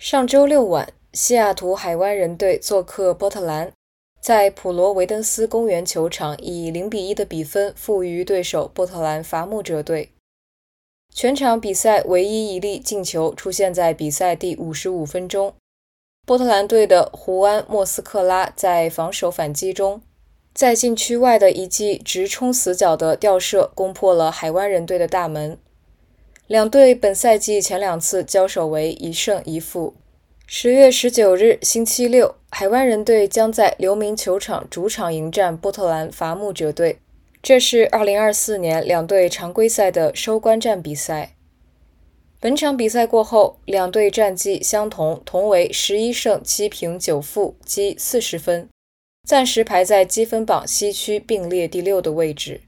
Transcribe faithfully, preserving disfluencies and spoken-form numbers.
上周六晚，西雅图海湾人队做客波特兰，在普罗维登斯公园球场以零比一的比分负于对手波特兰伐木者队。全场比赛唯一一粒进球出现在比赛第五十五分钟，波特兰队的胡安·莫斯克拉在防守反击中，在禁区外的一记直冲死角的吊射攻破了海湾人队的大门。两队本赛季前两次交手为一胜一负。十月十九日星期六，海湾人队将在刘铭球场主场迎战波特兰伐木者队，这是二零二四年两队常规赛的收官战比赛。本场比赛过后，两队战绩相同，同为十一胜七平九负，积四十分，暂时排在积分榜西区并列第六的位置。